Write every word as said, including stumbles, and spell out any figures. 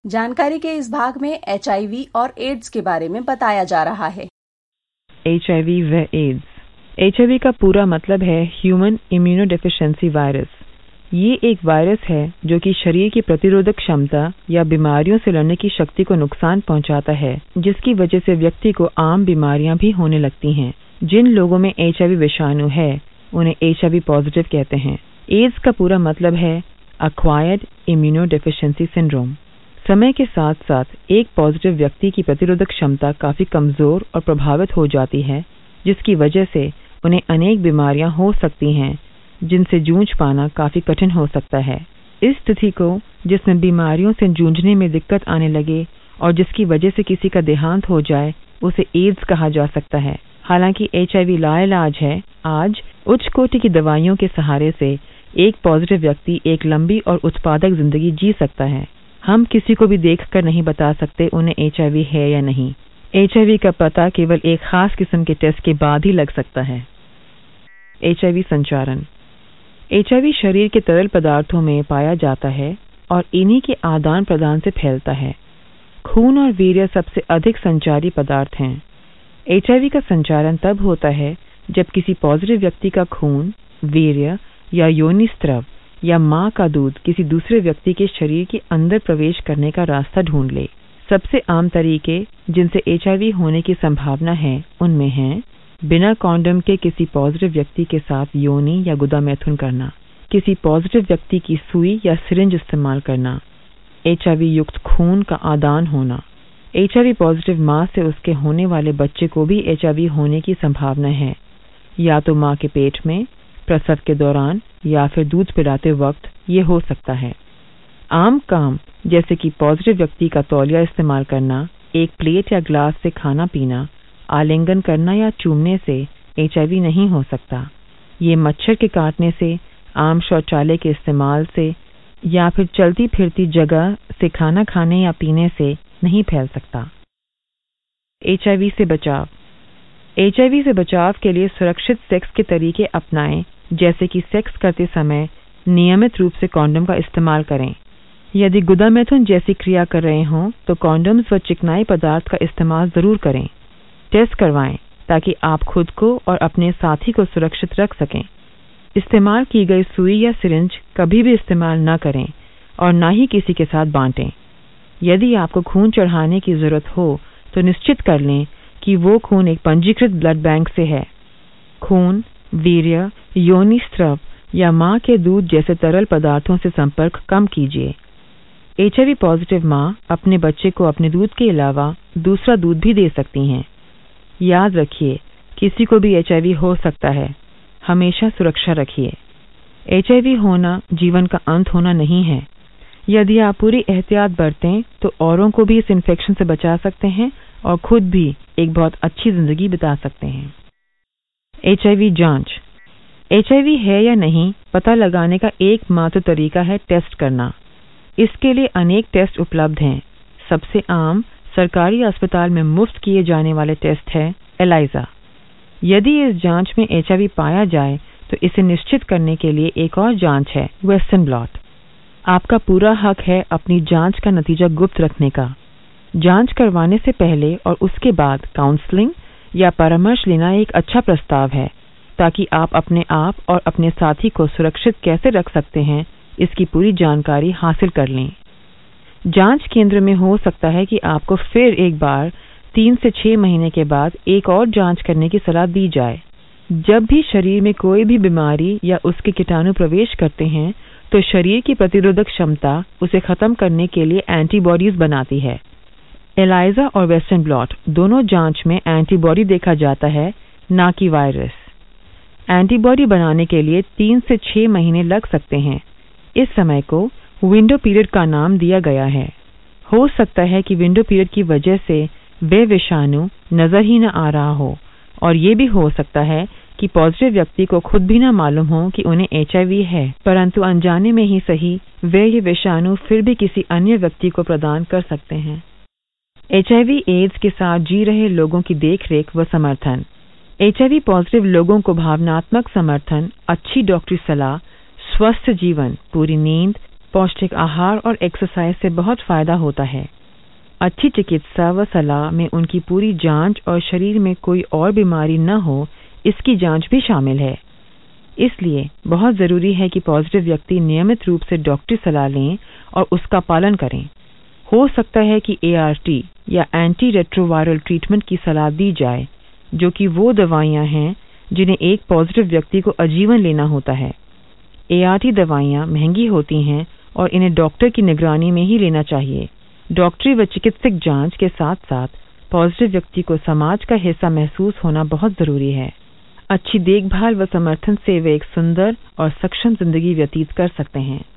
जानकारी के इस भाग में एच आई वी और एड्स के बारे में बताया जा रहा है। एच आई वी व एड्स। एच आई वी का पूरा मतलब है ह्यूमन इम्यूनोडेफिशिएंसी वायरस। ये एक वायरस है जो कि शरीर की प्रतिरोधक क्षमता या बीमारियों से लड़ने की शक्ति को नुकसान पहुंचाता है, जिसकी वजह से व्यक्ति को आम बीमारियां भी होने लगती हैं। जिन लोगों में एच आई वी विषाणु है उन्हें एच आई वी पॉजिटिव कहते हैं। एड्स का पूरा मतलब है एक्वायर्ड इम्यूनोडेफिशिएंसी सिंड्रोम। समय के साथ साथ एक पॉजिटिव व्यक्ति की प्रतिरोधक क्षमता काफी कमजोर और प्रभावित हो जाती है, जिसकी वजह से उन्हें अनेक बीमारियां हो सकती हैं जिनसे जूझ पाना काफी कठिन हो सकता है। इस स्थिति को, जिसमें बीमारियों से जूझने में दिक्कत आने लगे और जिसकी वजह से किसी का देहांत हो जाए, उसे एड्स कहा जा सकता है। हालांकि एच आई वी लाइलाज है, आज उच्च कोटि की दवाइयों के सहारे से एक पॉजिटिव व्यक्ति एक लंबी और उत्पादक जिंदगी जी सकता है। हम किसी को भी देखकर नहीं बता सकते उन्हें एच आई वी है या नहीं। एच आई वी का पता केवल एक खास किस्म के टेस्ट के बाद ही लग सकता है। एच आई वी संचारण। एच आई वी शरीर के तरल पदार्थों में पाया जाता है और इन्हीं के आदान प्रदान से फैलता है। खून और वीर्य सबसे अधिक संचारी पदार्थ हैं। एच आई वी का संचारण तब होता है जब किसी पॉजिटिव व्यक्ति का खून, वीर्य या योनि स्त्रव या मां का दूध किसी दूसरे व्यक्ति के शरीर के अंदर प्रवेश करने का रास्ता ढूंढ ले। सबसे आम तरीके जिनसे एच आई वी होने की संभावना है उनमें हैं बिना कॉन्डम के किसी पॉजिटिव व्यक्ति के साथ योनि या गुदा मैथुन करना, किसी पॉजिटिव व्यक्ति की सुई या सिरिंज इस्तेमाल करना, एच आई वी युक्त खून का आदान होना। एच आई वी पॉजिटिव मां से उसके होने वाले बच्चे को भी एच आई वी होने की संभावना है, या तो मां के पेट में, प्रसव के दौरान या फिर दूध पिलाते वक्त ये हो सकता है। आम काम जैसे कि पॉजिटिव व्यक्ति का तौलिया इस्तेमाल करना, एक प्लेट या ग्लास से खाना पीना, आलिंगन करना या चूमने से एच आई वी नहीं हो सकता। ये मच्छर के काटने से, आम शौचालय के इस्तेमाल से या फिर चलती फिरती जगह से खाना खाने या पीने से नहीं फैल सकता। एच आई वी से बचाव। एच आई वी से बचाव के लिए सुरक्षित सेक्स के तरीके अपनाएं, जैसे कि सेक्स करते समय नियमित रूप से कॉन्डम का इस्तेमाल करें। यदि गुदा मैथुन जैसी क्रिया कर रहे हों तो कॉन्डम्स व चिकनाई पदार्थ का इस्तेमाल जरूर करें। टेस्ट करवाएं ताकि आप खुद को और अपने साथी को सुरक्षित रख सकें। इस्तेमाल की गई सुई या सिरिंज कभी भी इस्तेमाल न करें और न ही किसी के साथ बांटें। यदि आपको खून चढ़ाने की जरूरत हो तो निश्चित कर लें कि वो खून एक पंजीकृत ब्लड बैंक से है। खून, वीर्य, योनि स्त्रव या मां के दूध जैसे तरल पदार्थों से संपर्क कम कीजिए। एच आई वी पॉजिटिव मां अपने बच्चे को अपने दूध के अलावा दूसरा दूध भी दे सकती हैं। याद रखिए, किसी को भी एच आई वी हो सकता है। हमेशा सुरक्षा रखिए। एच आई वी होना जीवन का अंत होना नहीं है। यदि आप पूरी एहतियात बरतें तो औरों को भी इस इन्फेक्शन से बचा सकते हैं और खुद भी एक बहुत अच्छी जिंदगी बिता सकते हैं। एच आई वी जांच। एच आई वी है या नहीं पता लगाने का एकमात्र तरीका है टेस्ट करना। इसके लिए अनेक टेस्ट उपलब्ध हैं। सबसे आम सरकारी अस्पताल में मुफ्त किए जाने वाले टेस्ट है एलाइजा। यदि इस जांच में एच आई वी पाया जाए तो इसे निश्चित करने के लिए एक और जांच है वेस्टर्न ब्लॉट। आपका पूरा हक है अपनी जांच का नतीजा गुप्त रखने का। जांच करवाने से पहले और उसके बाद काउंसलिंग या परामर्श लेना एक अच्छा प्रस्ताव है, ताकि आप अपने आप और अपने साथी को सुरक्षित कैसे रख सकते हैं इसकी पूरी जानकारी हासिल कर लें। जांच केंद्र में हो सकता है कि आपको फिर एक बार तीन से छह महीने के बाद एक और जांच करने की सलाह दी जाए। जब भी शरीर में कोई भी बीमारी या उसके कीटाणु प्रवेश करते हैं तो शरीर की प्रतिरोधक क्षमता उसे खत्म करने के लिए एंटीबॉडीज बनाती है। एलाइजा और वेस्टर्न ब्लॉट दोनों जांच में एंटीबॉडी देखा जाता है, ना कि वायरस। एंटीबॉडी बनाने के लिए तीन से छह महीने लग सकते हैं। इस समय को विंडो पीरियड का नाम दिया गया है। हो सकता है कि विंडो पीरियड की वजह से वे विषाणु नजर ही न आ रहा हो, और ये भी हो सकता है कि पॉजिटिव व्यक्ति को खुद भी न मालूम हो कि उन्हें एच आई वी है, परंतु अनजाने में ही सही वे ये विषाणु फिर भी किसी अन्य व्यक्ति को प्रदान कर सकते हैं। एच आई वी एड्स के साथ जी रहे लोगों की देखरेख व समर्थन। एच आई वी पॉजिटिव लोगों को भावनात्मक समर्थन, अच्छी डॉक्टरी सलाह, स्वस्थ जीवन, पूरी नींद, पौष्टिक आहार और एक्सरसाइज से बहुत फायदा होता है। अच्छी चिकित्सा व सलाह में उनकी पूरी जांच और शरीर में कोई और बीमारी न हो इसकी जांच भी शामिल है। इसलिए बहुत जरूरी है कि पॉजिटिव व्यक्ति नियमित रूप से डॉक्टरी सलाह लें और उसका पालन करें। हो सकता है कि ए आर टी या एंटी रेट्रोवायरल ट्रीटमेंट की सलाह दी जाए, जो कि वो दवाइयां हैं जिन्हें एक पॉजिटिव व्यक्ति को आजीवन लेना होता है। ए आर टी दवाइयां महंगी होती हैं और इन्हें डॉक्टर की निगरानी में ही लेना चाहिए। डॉक्टरी व चिकित्सक जांच के साथ साथ पॉजिटिव व्यक्ति को समाज का हिस्सा महसूस होना बहुत जरूरी है। अच्छी देखभाल व समर्थन से वे एक सुंदर और सक्षम जिंदगी व्यतीत कर सकते हैं।